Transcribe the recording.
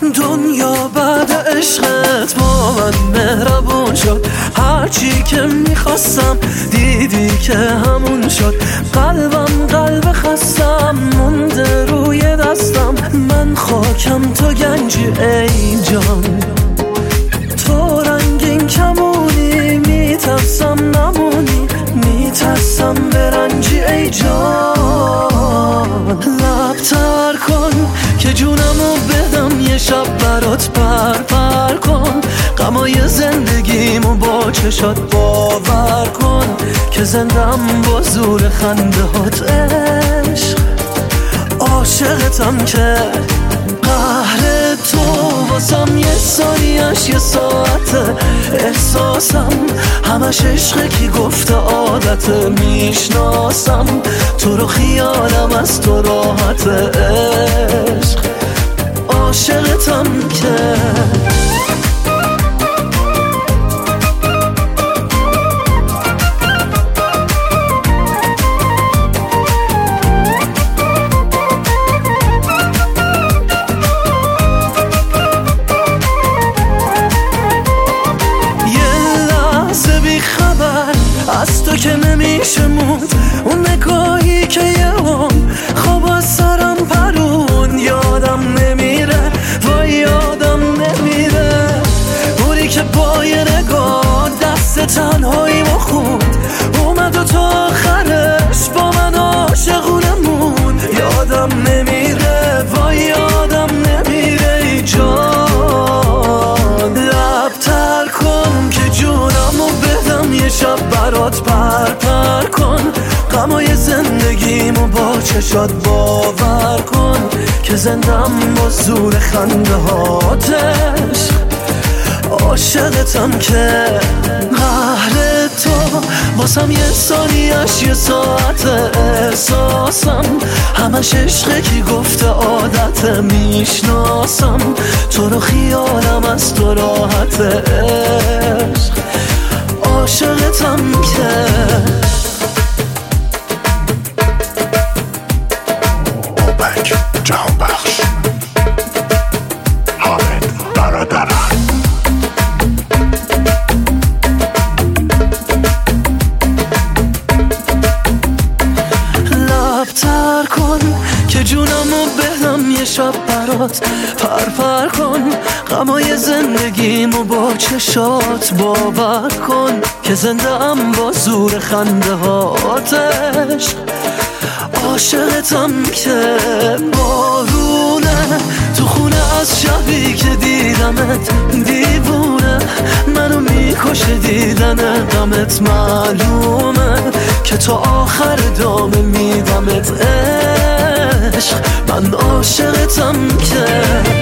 دنیا بعد عشقت با من مهربون شد، هرچی که میخواستم دیدی که همون شد. قلبم قلب خستم مونده روی دستم، من خاکم تو گنجی ای جان، تو رنگین کمونی میترسم نمونی، میترسم برنجی ای جان. لبتر کن که جونمو بدم یه شب برات پر کن، غمای زندگیمو با چشات باور کن که زندم با زور خنده هات عشق. عاشقتم که قهر تو واسم یه ثانیش یه ساعته، احساسم همش عشقه کی گفته عادته، میشناسم تو رو خیالم از تو راحت عشق. عاشقتم که از تو که نمیشه موند، اون نگاهی که یه خواب از سرم پرون، یادم نمیره وای یادم نمیره، بوری که با یه نگاه دست تنهایی ما خوند، اومد و تا آخرش با من عاشقونه موند. یادم نمیره وای یادم نمیره ای جان. لبتر کن که جونمو بدم یه شب برات پر کن، غمای زندگیمو با چشات باور کن که زندم با زور خنده هاتش. عاشقتم که قهر تو واسم یه ثانیش یه ساعت، احساسم همش عشقه کی گفته عادته، میشناسم تو رو خیالم از تو راحت عشق. عاشقتم که اوپک جهان بخش حامد برادران. لبتر کن که جونمو بدم یه شب برات پر کن، غمای زندگیمو با چشات باور کن که زندم با زور خنده هاتش. عاشقتم که بارونه تو خونه از شبی که دیدمت، دیوونه منو میکشه دیدن غمت، معلومه که تو آخر دامه میدمت عشق. من عاشقتم که